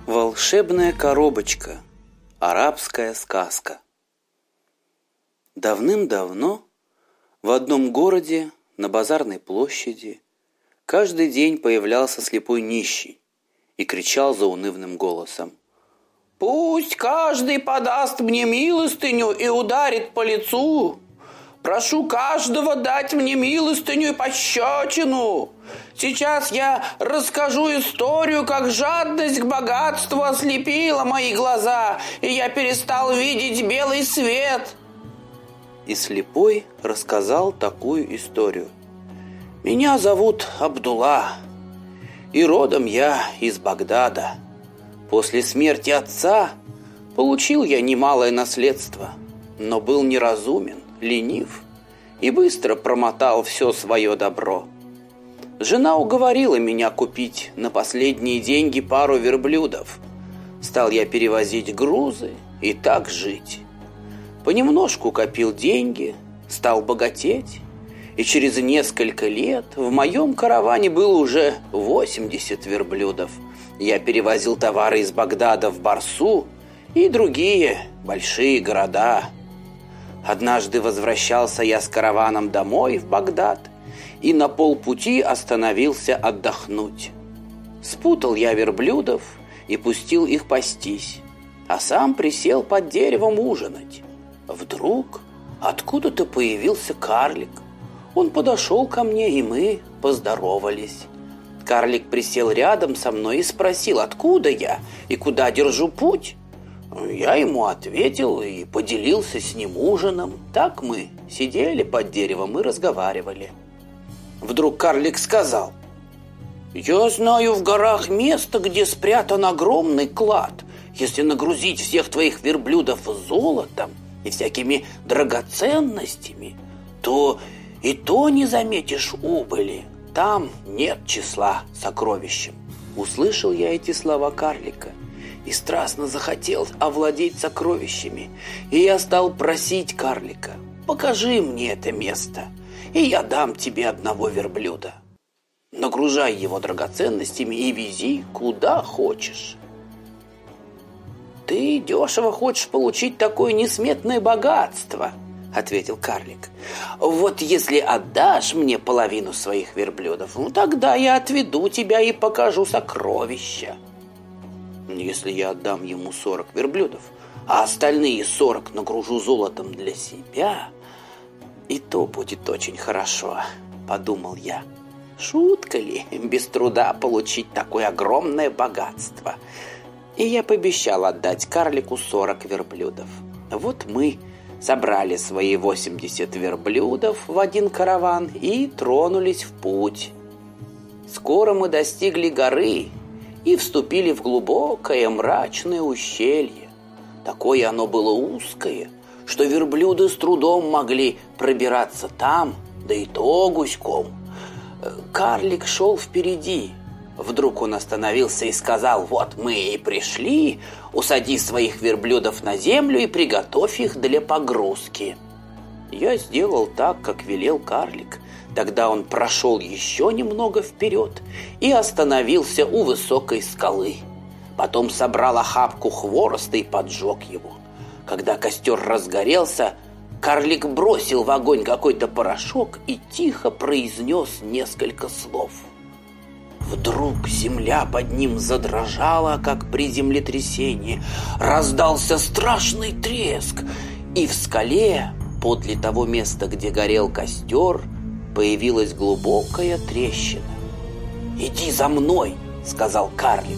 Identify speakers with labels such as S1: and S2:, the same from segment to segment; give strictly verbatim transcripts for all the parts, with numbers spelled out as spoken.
S1: Волшебная коробочка. Арабская сказка. Давным-давно в одном городе на базарной площади каждый день появлялся слепой нищий и кричал заунывным голосом: «Пусть каждый подаст мне милостыню и ударит по лицу. Прошу каждого дать мне милостыню и пощечину. Сейчас я расскажу историю, как жадность к богатству ослепила мои глаза, и я перестал видеть белый свет». И слепой рассказал такую историю. «Меня зовут Абдулла, и родом я из Багдада. После смерти отца получил я немалое наследство, но был неразумен, ленив и быстро промотал все свое добро. Жена уговорила меня купить на последние деньги пару верблюдов. Стал я перевозить грузы и так жить. Понемножку копил деньги, стал богатеть, и через несколько лет в моем караване было уже восемьдесят верблюдов. Я перевозил товары из Багдада в Барсу и другие большие города. Однажды возвращался я с караваном домой в Багдад и на полпути остановился отдохнуть. Спутал я верблюдов и пустил их пастись, а сам присел под деревом ужинать. Вдруг откуда-то появился карлик. Он подошел ко мне, и мы поздоровались. Карлик присел рядом со мной и спросил, откуда я и куда держу путь. Я ему ответил и поделился с ним ужином. Так мы сидели под деревом и разговаривали. Вдруг карлик сказал: «Я знаю в горах место, где спрятан огромный клад. Если нагрузить всех твоих верблюдов золотом и всякими драгоценностями, то и то не заметишь убыли. Там нет числа сокровищем». Услышал я эти слова карлика и страстно захотел овладеть сокровищами. И я стал просить карлика: «Покажи мне это место, и я дам тебе одного верблюда. Нагружай его драгоценностями и вези куда хочешь». «Ты дешево хочешь получить такое несметное богатство», — ответил карлик. «Вот если отдашь мне половину своих верблюдов, ну тогда я отведу тебя и покажу сокровища. Если я отдам ему сорок верблюдов, а остальные сорок нагружу золотом для себя, и то будет очень хорошо», — подумал я. Шутка ли без труда получить такое огромное богатство? И я пообещал отдать карлику сорок верблюдов. Вот мы собрали свои восемьдесят верблюдов в один караван и тронулись в путь. Скоро мы достигли горы и вступили в глубокое мрачное ущелье. Такое оно было узкое, что верблюды с трудом могли пробираться там, да и то гуськом. Карлик шел впереди. Вдруг он остановился и сказал: «Вот мы и пришли, усади своих верблюдов на землю и приготовь их для погрузки». Я сделал так, как велел карлик. Тогда он прошел еще немного вперед и остановился у высокой скалы. Потом собрал охапку хвороста и поджег его. Когда костер разгорелся, карлик бросил в огонь какой-то порошок и тихо произнес несколько слов. Вдруг земля под ним задрожала, как при землетрясении. Раздался страшный треск, и в скале, подле того места, где горел костер, появилась глубокая трещина. «Иди за мной», — сказал карлик.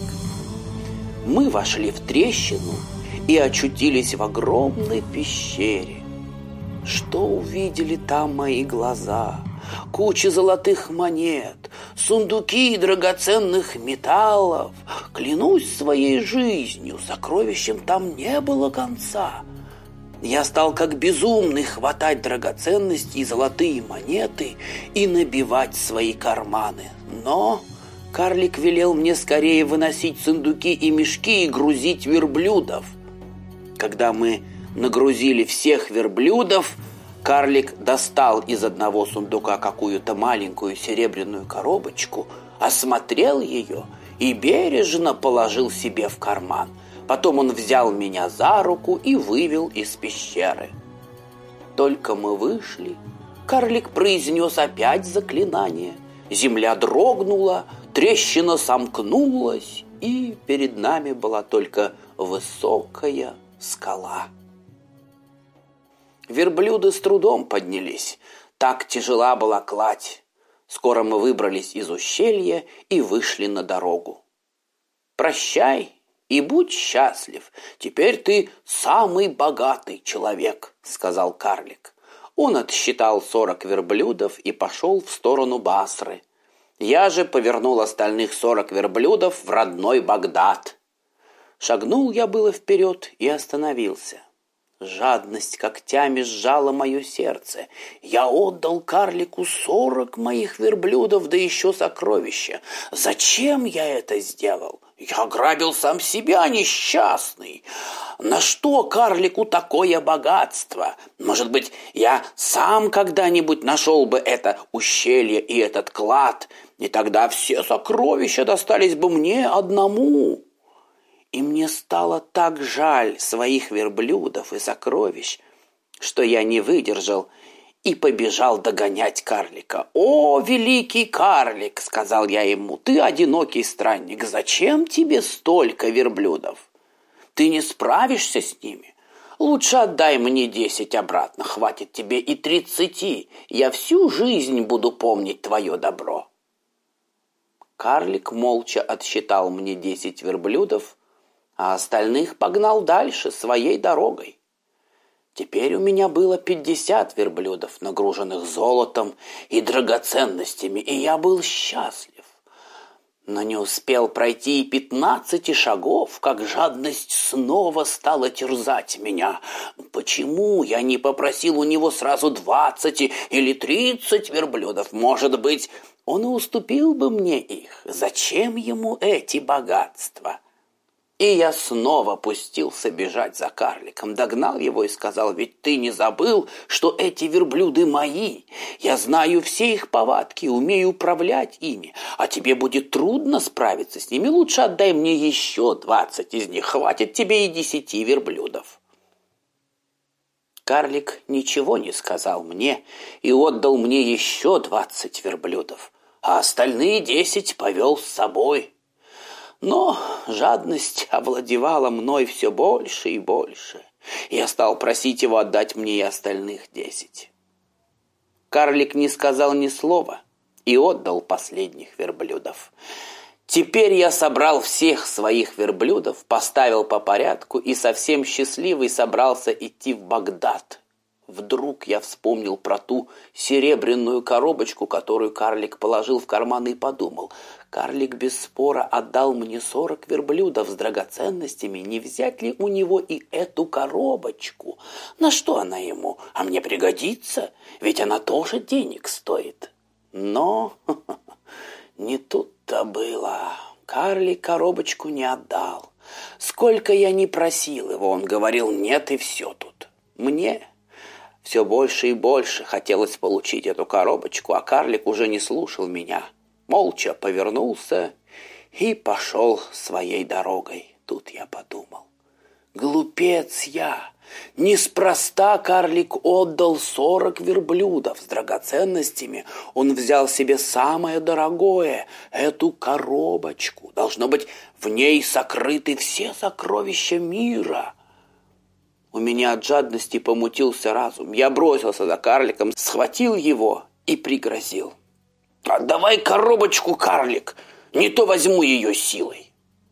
S1: Мы вошли в трещину и очутились в огромной пещере. Что увидели там мои глаза? Куча золотых монет, сундуки драгоценных металлов. Клянусь своей жизнью, сокровищем там не было конца. Я стал как безумный хватать драгоценности и золотые монеты и набивать свои карманы. Но карлик велел мне скорее выносить сундуки и мешки и грузить верблюдов. Когда мы нагрузили всех верблюдов, карлик достал из одного сундука какую-то маленькую серебряную коробочку, осмотрел ее и бережно положил себе в карман. Потом он взял меня за руку и вывел из пещеры. Только мы вышли, карлик произнес опять заклинание. Земля дрогнула, трещина сомкнулась, и перед нами была только высокая скала. Верблюды с трудом поднялись, так тяжела была кладь. Скоро мы выбрались из ущелья и вышли на дорогу. «Прощай и будь счастлив, теперь ты самый богатый человек», — сказал карлик. Он отсчитал сорок верблюдов и пошел в сторону Басры. Я же повернул остальных сорок верблюдов в родной Багдад. Шагнул я было вперед и остановился. Жадность когтями сжала мое сердце. Я отдал карлику сорок моих верблюдов, да еще сокровища. Зачем я это сделал? Я ограбил сам себя, несчастный. На что карлику такое богатство? Может быть, я сам когда-нибудь нашел бы это ущелье и этот клад, и тогда все сокровища достались бы мне одному. И мне стало так жаль своих верблюдов и сокровищ, что я не выдержал и побежал догонять карлика. «О, великий карлик!» — сказал я ему. «Ты одинокий странник. Зачем тебе столько верблюдов? Ты не справишься с ними? Лучше отдай мне десять обратно. Хватит тебе и тридцати. Я всю жизнь буду помнить твое добро». Карлик молча отсчитал мне десять верблюдов, а остальных погнал дальше своей дорогой. Теперь у меня было пятьдесят верблюдов, нагруженных золотом и драгоценностями, и я был счастлив. Но не успел пройти и пятнадцати шагов, как жадность снова стала терзать меня. Почему я не попросил у него сразу двадцать или тридцать верблюдов? Может быть, он и уступил бы мне их. Зачем ему эти богатства? И я снова пустился бежать за карликом, догнал его и сказал: «Ведь ты не забыл, что эти верблюды мои? Я знаю все их повадки, умею управлять ими, а тебе будет трудно справиться с ними. Лучше отдай мне еще двадцать из них, хватит тебе и десяти верблюдов». Карлик ничего не сказал мне и отдал мне еще двадцать верблюдов, а остальные десять повел с собой. Но жадность овладевала мной все больше и больше. Я стал просить его отдать мне и остальных десять. Карлик не сказал ни слова и отдал последних верблюдов. Теперь я собрал всех своих верблюдов, поставил по порядку и совсем счастливый собрался идти в Багдад. Вдруг я вспомнил про ту серебряную коробочку, которую карлик положил в карман, и подумал: карлик без спора отдал мне сорок верблюдов с драгоценностями, не взять ли у него и эту коробочку? На что она ему? А мне пригодится, ведь она тоже денег стоит. Но не тут-то было. Карлик коробочку не отдал. Сколько я ни просил его, он говорил: нет, и все тут. Мне все больше и больше хотелось получить эту коробочку, а карлик уже не слушал меня. Молча повернулся и пошел своей дорогой. Тут я подумал: глупец я! Неспроста карлик отдал сорок верблюдов с драгоценностями. Он взял себе самое дорогое, эту коробочку. Должно быть, в ней сокрыты все сокровища мира. У меня от жадности помутился разум. Я бросился за карликом, схватил его и пригрозил: «Отдавай коробочку, карлик, не то возьму ее силой».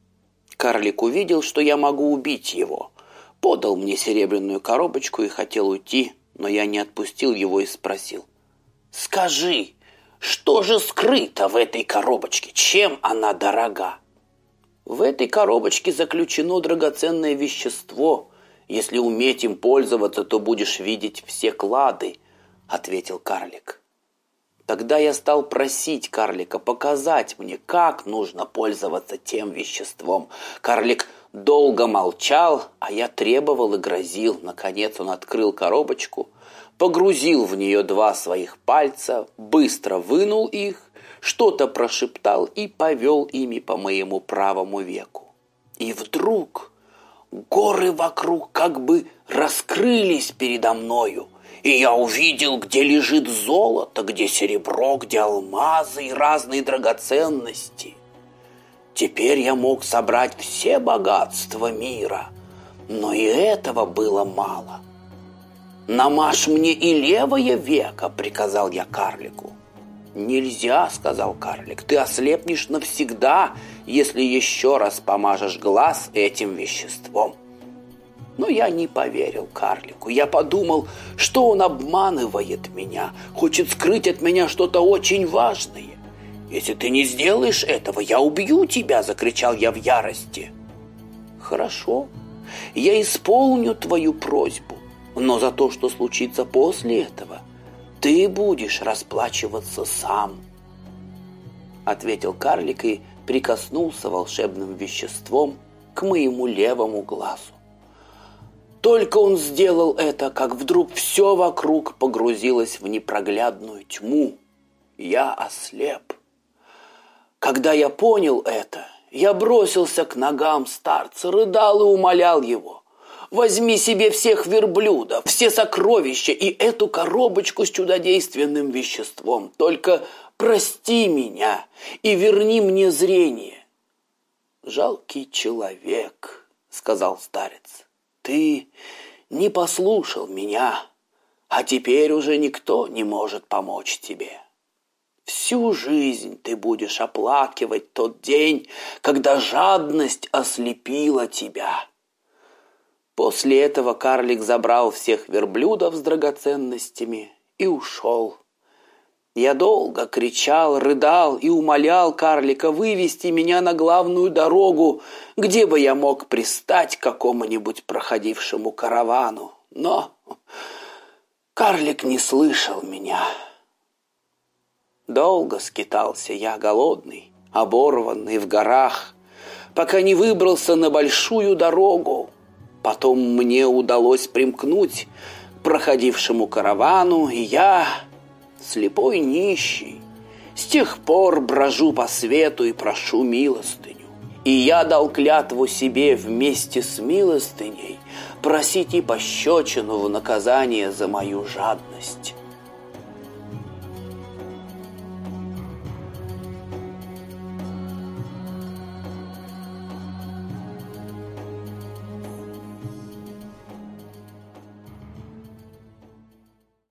S1: Карлик увидел, что я могу убить его, подал мне серебряную коробочку и хотел уйти, но я не отпустил его и спросил: «Скажи, что же скрыто в этой коробочке? Чем она дорога?» «В этой коробочке заключено драгоценное вещество. Если уметь им пользоваться, то будешь видеть все клады», — ответил карлик. Тогда я стал просить карлика показать мне, как нужно пользоваться тем веществом. Карлик долго молчал, а я требовал и грозил. Наконец он открыл коробочку, погрузил в нее два своих пальца, быстро вынул их, что-то прошептал и повел ими по моему правому веку. И вдруг горы вокруг как бы раскрылись передо мною, и я увидел, где лежит золото, где серебро, где алмазы и разные драгоценности. Теперь я мог собрать все богатства мира, но и этого было мало. «Намажь мне и левое веко», — приказал я карлику. «Нельзя», — сказал карлик, — «ты ослепнешь навсегда, если еще раз помажешь глаз этим веществом». Но я не поверил карлику. Я подумал, что он обманывает меня, хочет скрыть от меня что-то очень важное. «Если ты не сделаешь этого, я убью тебя!» — закричал я в ярости. «Хорошо, я исполню твою просьбу, но за то, что случится после этого, ты будешь расплачиваться сам», — ответил карлик и прикоснулся волшебным веществом к моему левому глазу. Только он сделал это, как вдруг все вокруг погрузилось в непроглядную тьму. Я ослеп. Когда я понял это, я бросился к ногам старца, рыдал и умолял его: «Возьми себе всех верблюдов, все сокровища и эту коробочку с чудодейственным веществом. Только прости меня и верни мне зрение». «Жалкий человек», — сказал старец, — «ты не послушал меня, а теперь уже никто не может помочь тебе. Всю жизнь ты будешь оплакивать тот день, когда жадность ослепила тебя». После этого карлик забрал всех верблюдов с драгоценностями и ушел. Я долго кричал, рыдал и умолял карлика вывести меня на главную дорогу, где бы я мог пристать к какому-нибудь проходившему каравану. Но карлик не слышал меня. Долго скитался я, голодный, оборванный в горах, пока не выбрался на большую дорогу. Потом мне удалось примкнуть к проходившему каравану, и я, слепой нищий, с тех пор брожу по свету и прошу милостыню. И я дал клятву себе вместе с милостыней просить и пощечину в наказание за мою жадность.